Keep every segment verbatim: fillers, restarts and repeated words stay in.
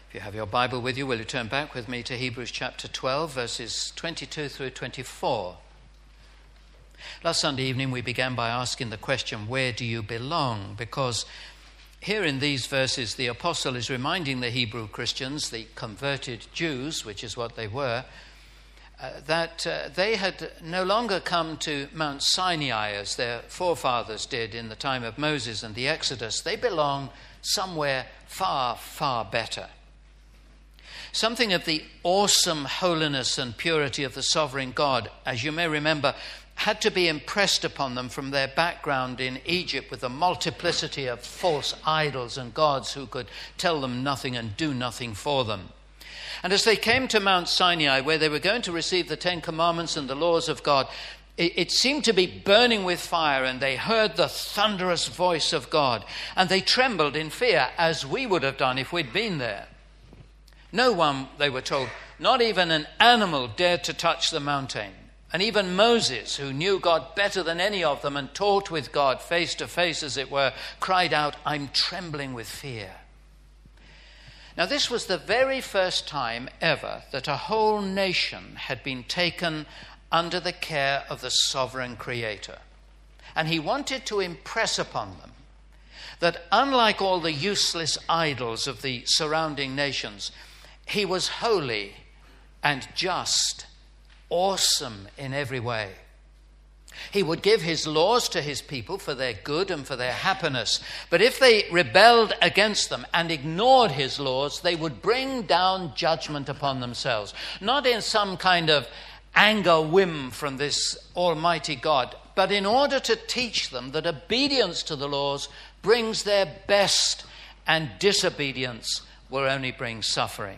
If you have your Bible with you, will you turn back with me to Hebrews chapter twelve, verses twenty-two through twenty-four. Last Sunday evening we began by asking the question, where do you belong? Because here in these verses the apostle is reminding the Hebrew Christians, the converted Jews, which is what they were, uh, that uh, they had no longer come to Mount Sinai as their forefathers did in the time of Moses and the Exodus. They belong somewhere far, far better. Something of the awesome holiness and purity of the sovereign God, as you may remember, had to be impressed upon them from their background in Egypt with the multiplicity of false idols and gods who could tell them nothing and do nothing for them. And as they came to Mount Sinai, where they were going to receive the Ten Commandments and the laws of God, it, it seemed to be burning with fire, and they heard the thunderous voice of God, and they trembled in fear, as we would have done if we'd been there. No one, they were told, not even an animal dared to touch the mountain. And even Moses, who knew God better than any of them and talked with God face to face, as it were, cried out, "I'm trembling with fear." Now, this was the very first time ever that a whole nation had been taken under the care of the sovereign Creator. And he wanted to impress upon them that unlike all the useless idols of the surrounding nations, he was holy and just, awesome in every way. He would give his laws to his people for their good and for their happiness. But if they rebelled against them and ignored his laws, they would bring down judgment upon themselves. Not in some kind of anger whim from this almighty God, but in order to teach them that obedience to the laws brings their best and disobedience will only bring suffering.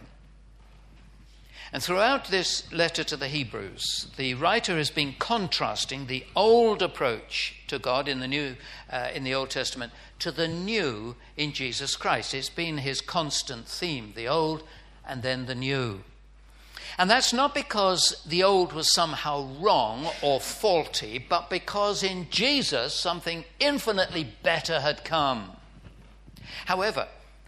And throughout this letter to the Hebrews, the writer has been contrasting the old approach to God in the new, uh, in the Old Testament to the new in Jesus Christ. It's been his constant theme, the old and then the new. And that's not because the old was somehow wrong or faulty, but because in Jesus something infinitely better had come. However,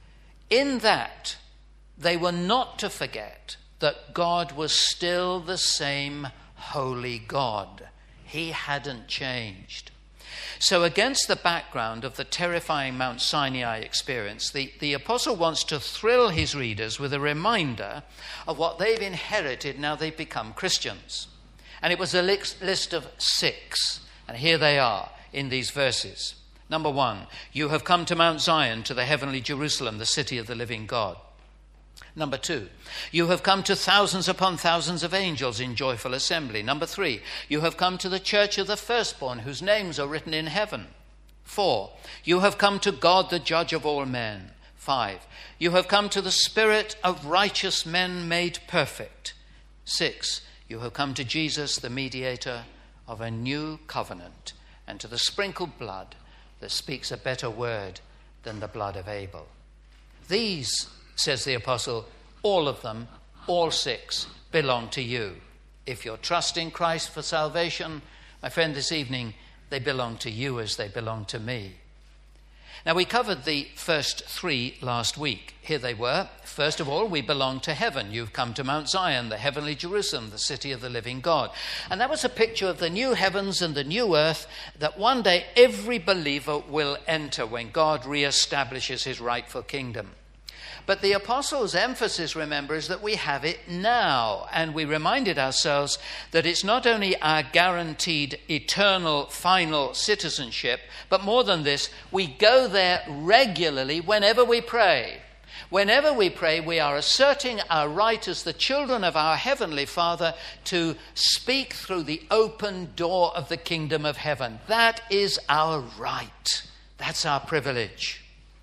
in that, they were not to forget that God was still the same holy God. He hadn't changed. So against the background of the terrifying Mount Sinai experience, the, the apostle wants to thrill his readers with a reminder of what they've inherited now they've become Christians. And it was a list of six. And here they are in these verses. Number one, you have come to Mount Zion, to the heavenly Jerusalem, the city of the living God. Number two, you have come to thousands upon thousands of angels in joyful assembly. Number three, you have come to the church of the firstborn, whose names are written in heaven. Four, you have come to God, the judge of all men. Five, you have come to the spirit of righteous men made perfect. Six, you have come to Jesus, the mediator of a new covenant, and to the sprinkled blood that speaks a better word than the blood of Abel. These, says the apostle, all of them, all six, belong to you. If you're trusting Christ for salvation, my friend, this evening, they belong to you as they belong to me. Now, we covered the first three last week. Here they were. First of all, we belong to heaven. You've come to Mount Zion, the heavenly Jerusalem, the city of the living God. And that was a picture of the new heavens and the new earth that one day every believer will enter when God reestablishes his rightful kingdom. But the apostle's emphasis, remember, is that we have it now. And we reminded ourselves that it's not only our guaranteed eternal final citizenship, but more than this, we go there regularly whenever we pray. Whenever we pray, we are asserting our right as the children of our Heavenly Father to speak through the open door of the kingdom of heaven. That is our right. That's our privilege.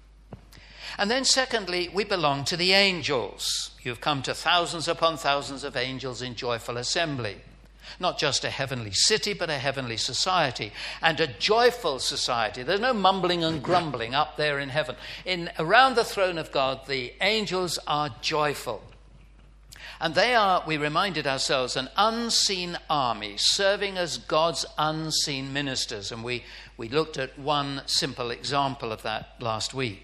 And then secondly, we belong to the angels. You've come to thousands upon thousands of angels in joyful assembly. Not just a heavenly city, but a heavenly society, and a joyful society. There's no mumbling and grumbling up there in heaven. In around the throne of God, the angels are joyful. And they are, we reminded ourselves, an unseen army serving as God's unseen ministers. And we, we looked at one simple example of that last week.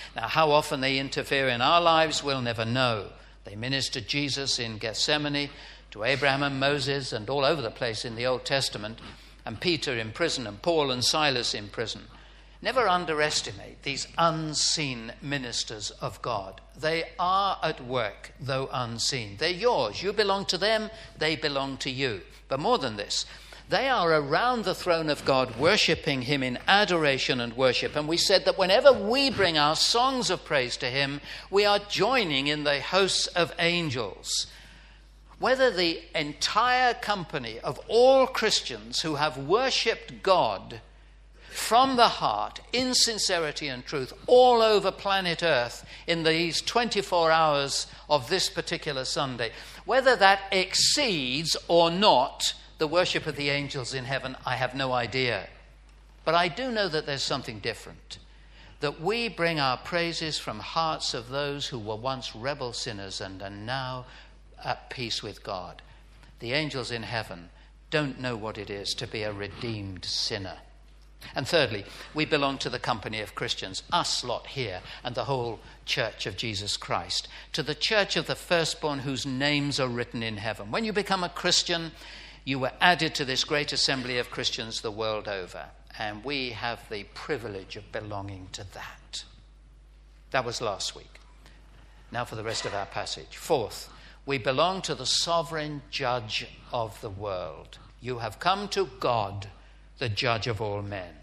Now, how often they interfere in our lives, we'll never know. They ministered Jesus in Gethsemane, to Abraham and Moses, and all over the place in the Old Testament, and Peter in prison, and Paul and Silas in prison. Never underestimate these unseen ministers of God. They are at work, though unseen. They're yours. You belong to them. They belong to you. But more than this, they are around the throne of God, worshipping him in adoration and worship. And we said that whenever we bring our songs of praise to him, we are joining in the hosts of angels. Whether the entire company of all Christians who have worshipped God from the heart, in sincerity and truth, all over planet Earth in these twenty-four hours of this particular Sunday, whether that exceeds or not the worship of the angels in heaven, I have no idea. But I do know that there's something different, that we bring our praises from hearts of those who were once rebel sinners and are now at peace with God. The angels in heaven don't know what it is to be a redeemed sinner. And thirdly, we belong to the company of Christians, us lot here, and the whole church of Jesus Christ, to the church of the firstborn whose names are written in heaven. When you become a Christian, you were added to this great assembly of Christians the world over, and we have the privilege of belonging to that. That was last week. Now for the rest of our passage. Fourth, we belong to the sovereign judge of the world. You have come to God, the judge of all men.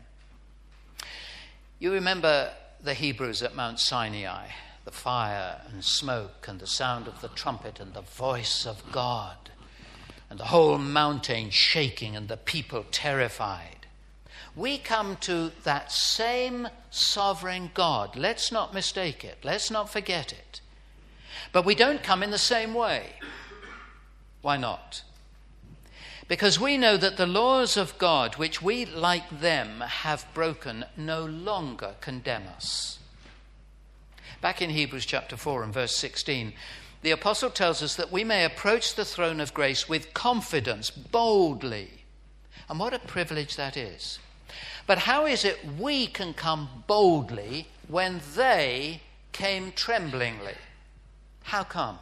You remember the Hebrews at Mount Sinai, the fire and smoke and the sound of the trumpet and the voice of God, and the whole mountain shaking and the people terrified. We come to that same sovereign God. Let's not mistake it. Let's not forget it. But we don't come in the same way. Why not? Because we know that the laws of God, which we, like them, have broken, no longer condemn us. Back in Hebrews chapter four and verse sixteen, the apostle tells us that we may approach the throne of grace with confidence, boldly. And what a privilege that is. But how is it we can come boldly when they came tremblingly? How come?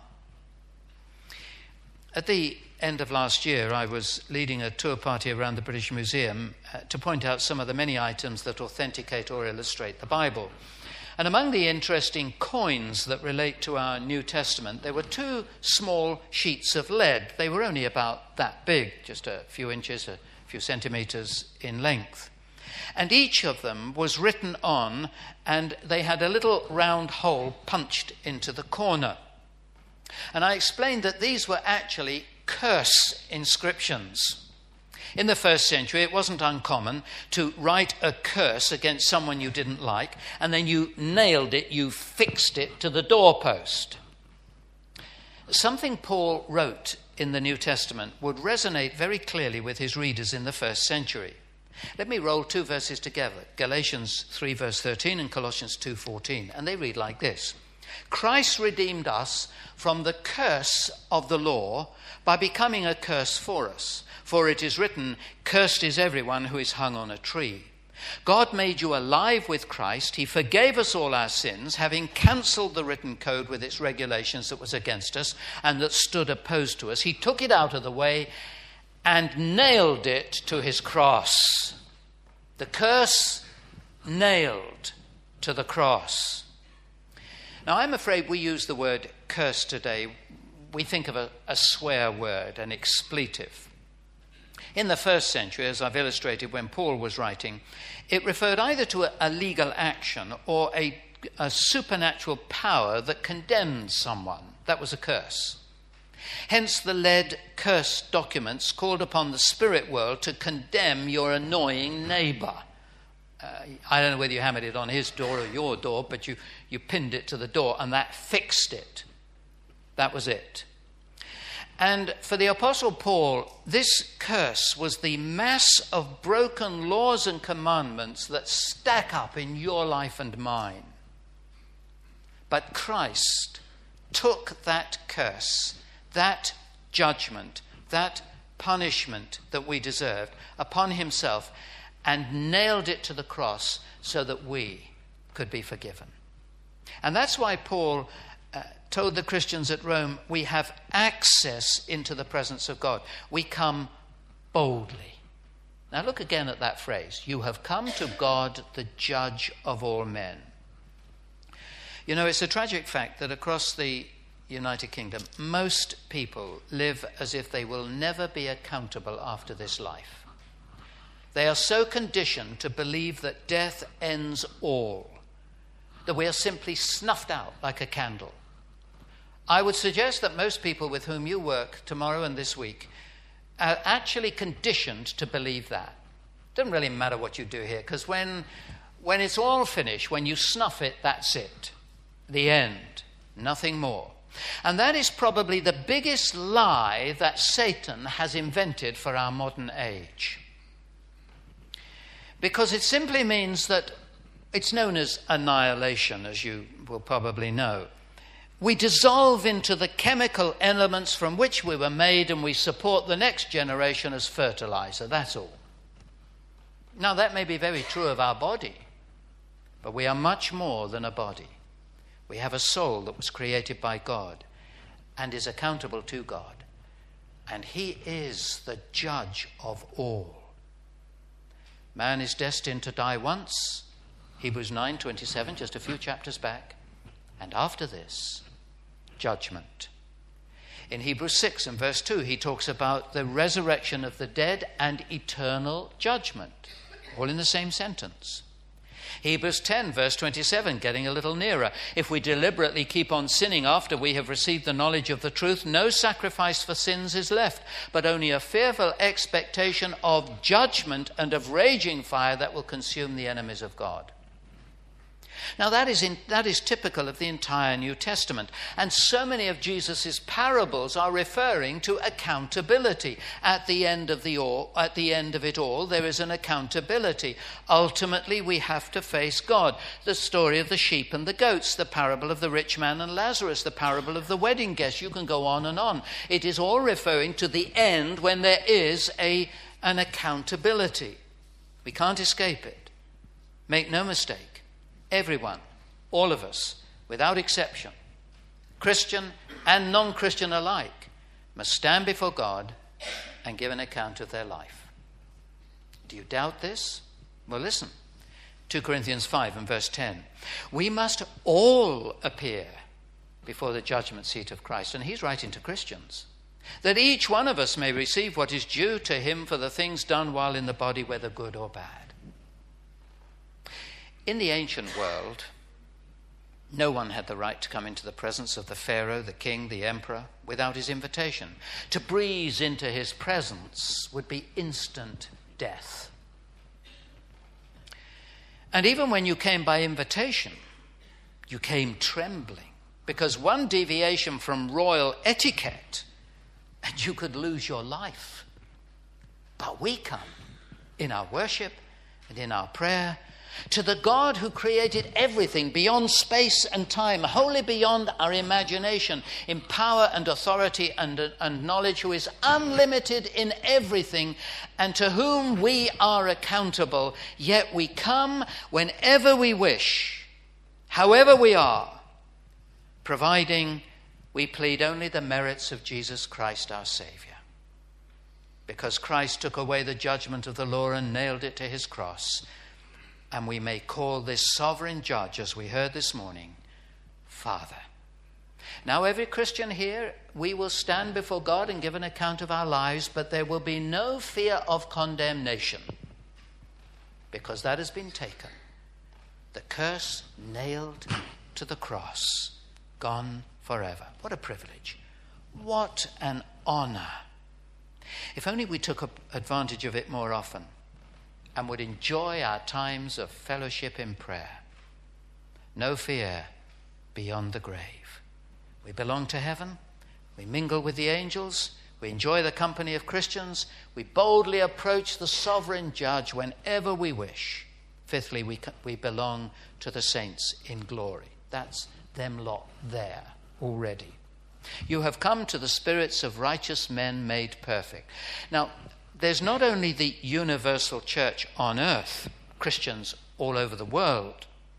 At the end of last year, I was leading a tour party around the British Museum uh, to point out some of the many items that authenticate or illustrate the Bible. And among the interesting coins that relate to our New Testament, there were two small sheets of lead. They were only about that big, just a few inches, a few centimeters in length. And each of them was written on, and they had a little round hole punched into the corner. And I explained that these were actually curse inscriptions. In the first century, it wasn't uncommon to write a curse against someone you didn't like, and then you nailed it, you fixed it to the doorpost. Something Paul wrote in the New Testament would resonate very clearly with his readers in the first century. Let me roll two verses together, Galatians three verse thirteen and Colossians two fourteen, and they read like this. Christ redeemed us from the curse of the law by becoming a curse for us. For it is written, cursed is everyone who is hung on a tree. God made you alive with Christ. He forgave us all our sins, having cancelled the written code with its regulations that was against us and that stood opposed to us. He took it out of the way and nailed it to his cross. The curse nailed to the cross. Now, I'm afraid we use the word curse today. We think of a, a swear word, an expletive. In the first century, as I've illustrated when Paul was writing, it referred either to a, a legal action or a, a supernatural power that condemned someone. That was a curse. Hence, the lead curse documents called upon the spirit world to condemn your annoying neighbour. Uh, I don't know whether you hammered it on his door or your door, but you, you pinned it to the door and that fixed it. That was it. And for the Apostle Paul, this curse was the mass of broken laws and commandments that stack up in your life and mine. But Christ took that curse, that judgment, that punishment that we deserved upon himself and nailed it to the cross so that we could be forgiven. And that's why Paul uh, told the Christians at Rome, we have access into the presence of God. We come boldly. Now look again at that phrase. You have come to God, the judge of all men. You know, it's a tragic fact that across the United Kingdom, most people live as if they will never be accountable after this life. They are so conditioned to believe that death ends all, that we are simply snuffed out like a candle. I would suggest that most people with whom you work tomorrow and this week are actually conditioned to believe that. It doesn't really matter what you do here, because when, when it's all finished, when you snuff it, that's it. The end. Nothing more. And that is probably the biggest lie that Satan has invented for our modern age. Because it simply means that it's known as annihilation, as you will probably know. We dissolve into the chemical elements from which we were made, and we support the next generation as fertilizer. That's all. Now, that may be very true of our body, but we are much more than a body. We have a soul that was created by God and is accountable to God. And he is the judge of all. Man is destined to die once, Hebrews nine twenty-seven, just a few chapters back. And after this, judgment. In Hebrews six and verse two, he talks about the resurrection of the dead and eternal judgment. All in the same sentence. Hebrews ten, verse twenty-seven, getting a little nearer. If we deliberately keep on sinning after we have received the knowledge of the truth, no sacrifice for sins is left, but only a fearful expectation of judgment and of raging fire that will consume the enemies of God. Now that is in, that is typical of the entire New Testament. And so many of Jesus' parables are referring to accountability. At the end of the all, at the end of it all, there is an accountability. Ultimately, we have to face God. The story of the sheep and the goats, the parable of the rich man and Lazarus, the parable of the wedding guest. You can go on and on. It is all referring to the end when there is a, an accountability. We can't escape it. Make no mistake. Everyone, all of us, without exception, Christian and non-Christian alike, must stand before God and give an account of their life. Do you doubt this? Well, listen. Second Corinthians five and verse ten. We must all appear before the judgment seat of Christ. And he's writing to Christians. That each one of us may receive what is due to him for the things done while in the body, whether good or bad. In the ancient world, no one had the right to come into the presence of the Pharaoh, the king, the emperor, without his invitation. To breeze into his presence would be instant death. And even when you came by invitation, you came trembling, because one deviation from royal etiquette and you could lose your life. But we come in our worship and in our prayer to the God who created everything beyond space and time, wholly beyond our imagination, in power and authority and, and knowledge, who is unlimited in everything, and to whom we are accountable. Yet we come whenever we wish, however we are, providing we plead only the merits of Jesus Christ our Saviour. Because Christ took away the judgment of the law and nailed it to his cross. And we may call this sovereign judge, as we heard this morning, Father. Now, every Christian here, we will stand before God and give an account of our lives, but there will be no fear of condemnation, because that has been taken. The curse nailed to the cross, gone forever. What a privilege. What an honor. If only we took advantage of it more often and would enjoy our times of fellowship in prayer. No fear beyond the grave. We belong to heaven. We mingle with the angels. We enjoy the company of Christians. We boldly approach the sovereign judge whenever we wish. Fifthly, we, we belong to the saints in glory. That's them lot there already. You have come to the spirits of righteous men made perfect. Now, there's not only the universal church on earth, Christians all over the world,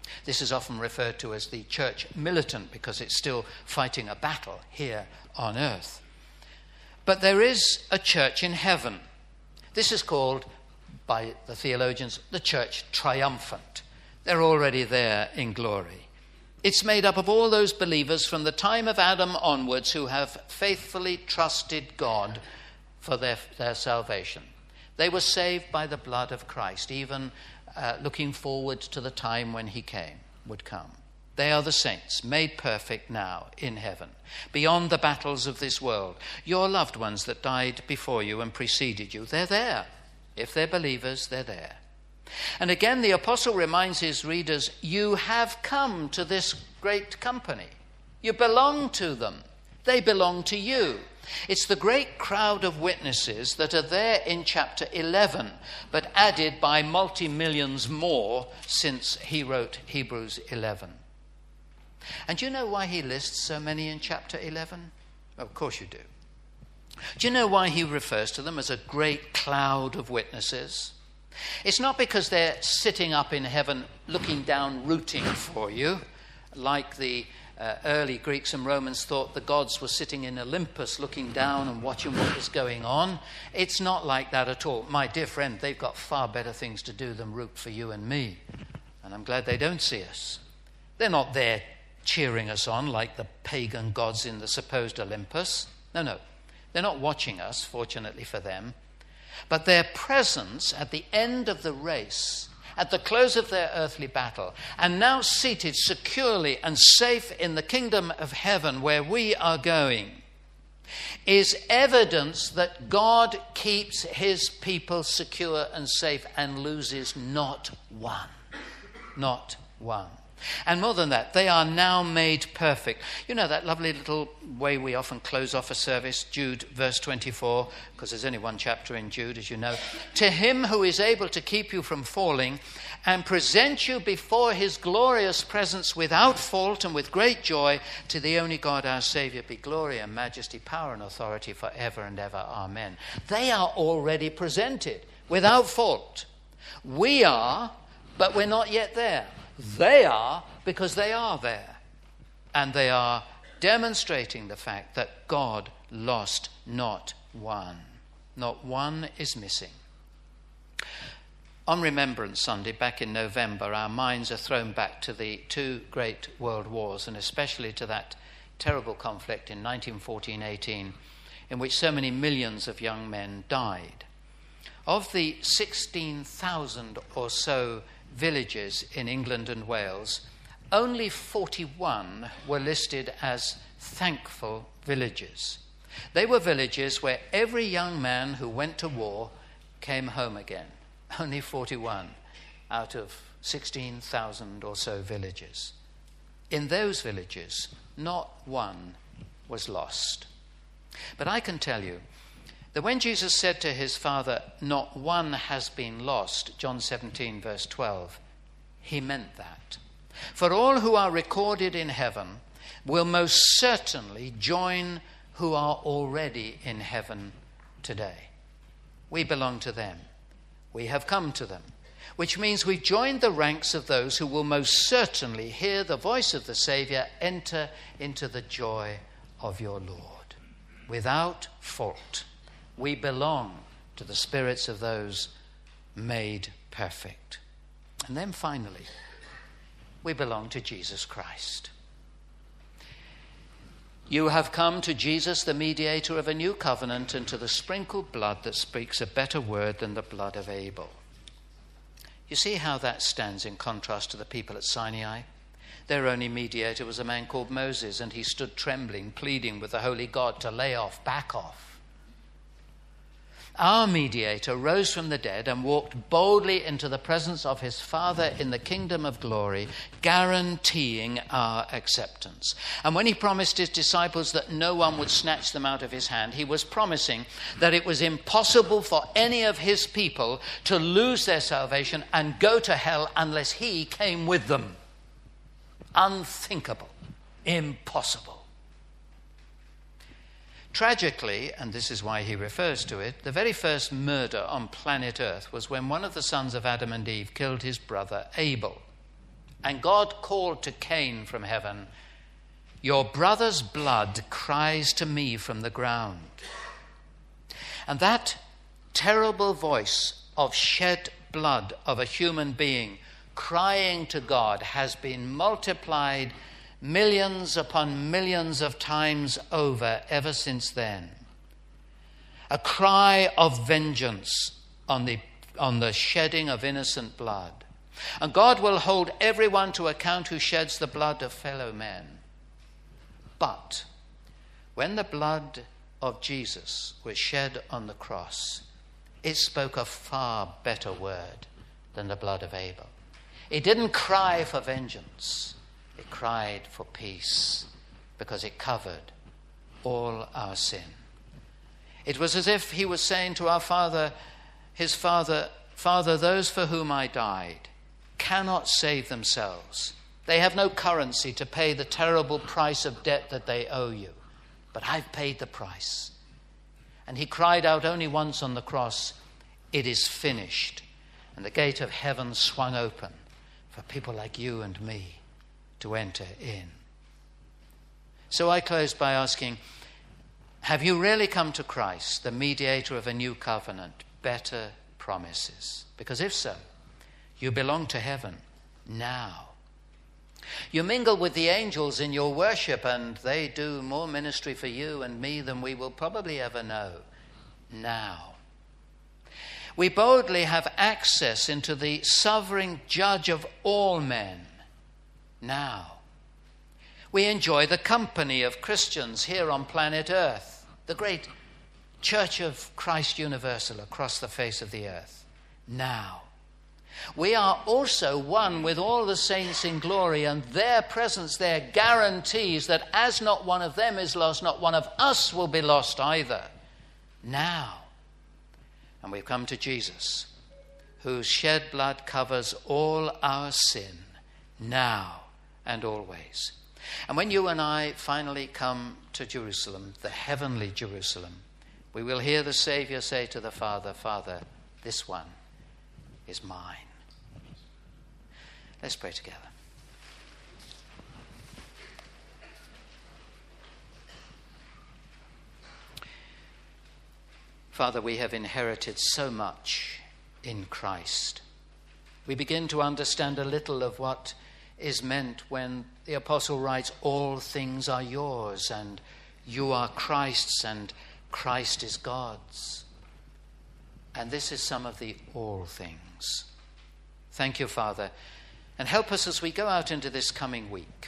This is often referred to as the church militant because it's still fighting a battle here on earth. But there is a church in heaven. This is called, by the theologians, the church triumphant. They're already there in glory. It's made up of all those believers from the time of Adam onwards who have faithfully trusted God for their, their salvation. They were saved by the blood of Christ, even uh, looking forward to the time when he came, would come. They are the saints, made perfect now in heaven, beyond the battles of this world. Your loved ones that died before you and preceded you, they're there. If they're believers, they're there. And again, the apostle reminds his readers, you have come to this great company. You belong to them. They belong to you. It's the great crowd of witnesses that are there in chapter eleven, but added by multi-millions more since he wrote Hebrews eleven. And do you know why he lists so many in chapter eleven? Well, of course you do. Do you know why he refers to them as a great cloud of witnesses? It's not because they're sitting up in heaven looking down, rooting for you, like the uh, early Greeks and Romans thought the gods were sitting in Olympus looking down and watching what was going on. It's not like that at all. My dear friend, they've got far better things to do than root for you and me. And I'm glad they don't see us. They're not there cheering us on like the pagan gods in the supposed Olympus. No, no. They're not watching us, fortunately for them. But their presence at the end of the race, at the close of their earthly battle, and now seated securely and safe in the kingdom of heaven where we are going, is evidence that God keeps his people secure and safe and loses not one. Not one. And more than that, they are now made perfect. You know that lovely little way we often close off a service, Jude verse twenty-four, because there's only one chapter in Jude, as you know. To him who is able to keep you from falling and present you before his glorious presence without fault and with great joy, to the only God our Saviour be glory and majesty, power and authority forever and ever. Amen. They are already presented without fault. We are, but we're not yet there. They are because they are there. And they are demonstrating the fact that God lost not one. Not one is missing. On Remembrance Sunday, back in November, our minds are thrown back to the two great world wars, and especially to that terrible conflict in nineteen fourteen eighteen, in which so many millions of young men died. Of the sixteen thousand or so villages in England and Wales, only forty-one were listed as thankful villages. They were villages where every young man who went to war came home again. Only forty-one out of sixteen thousand or so villages. In those villages, not one was lost. But I can tell you that when Jesus said to his Father, not one has been lost, John seventeen verse twelve, he meant that. For all who are recorded in heaven will most certainly join who are already in heaven today. We belong to them. We have come to them, which means we've joined the ranks of those who will most certainly hear the voice of the Saviour, enter into the joy of your Lord. Without fault. We belong to the spirits of those made perfect. And then finally, we belong to Jesus Christ. You have come to Jesus, the mediator of a new covenant, and to the sprinkled blood that speaks a better word than the blood of Abel. You see how that stands in contrast to the people at Sinai? Their only mediator was a man called Moses, and he stood trembling, pleading with the holy God to lay off, back off. Our mediator rose from the dead and walked boldly into the presence of his Father in the kingdom of glory, guaranteeing our acceptance. And when he promised his disciples that no one would snatch them out of his hand, he was promising that it was impossible for any of his people to lose their salvation and go to hell unless he came with them. Unthinkable. Impossible. Tragically, and this is why he refers to it, the very first murder on planet Earth was when one of the sons of Adam and Eve killed his brother Abel. And God called to Cain from heaven, "Your brother's blood cries to me from the ground." And that terrible voice of shed blood of a human being crying to God has been multiplied millions upon millions of times over ever since then. A cry of vengeance on the, on the shedding of innocent blood. And God will hold everyone to account who sheds the blood of fellow men. But when the blood of Jesus was shed on the cross, it spoke a far better word than the blood of Abel. It didn't cry for vengeance. It cried for peace, because it covered all our sin. It was as if he was saying to our Father, his Father, "Father, those for whom I died cannot save themselves. They have no currency to pay the terrible price of debt that they owe you. But I've paid the price." And he cried out only once on the cross, "It is finished." And the gate of heaven swung open for people like you and me to enter in. So I close by asking, have you really come to Christ, the mediator of a new covenant, better promises? Because if so, you belong to heaven now. You mingle with the angels in your worship, and they do more ministry for you and me than we will probably ever know now. We boldly have access into the sovereign judge of all men now. We enjoy the company of Christians here on planet Earth, the great Church of Christ Universal across the face of the earth now. We are also one with all the saints in glory, and their presence there guarantees that as not one of them is lost, not one of us will be lost either now. And we've come to Jesus, whose shed blood covers all our sin now and always. And when you and I finally come to Jerusalem, the heavenly Jerusalem, we will hear the Savior say to the Father, "Father, this one is mine." Let's pray together. Father, we have inherited so much in Christ. We begin to understand a little of what is meant when the apostle writes, "All things are yours, and you are Christ's, and Christ is God's." And this is some of the all things. Thank you, Father, and help us as we go out into this coming week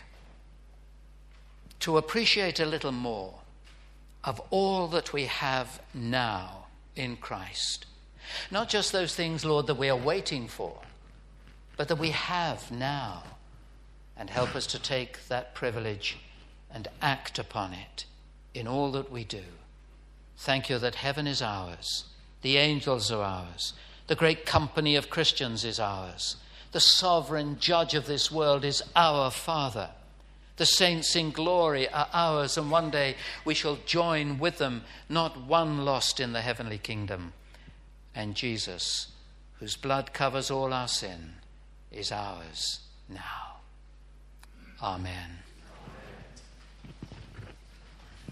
to appreciate a little more of all that we have now in Christ. Not just those things, Lord, that we are waiting for, but that we have now. And help us to take that privilege and act upon it in all that we do. Thank you that heaven is ours, the angels are ours, the great company of Christians is ours, the sovereign judge of this world is our Father. The saints in glory are ours, and one day we shall join with them, not one lost in the heavenly kingdom. And Jesus, whose blood covers all our sin, is ours now. Amen.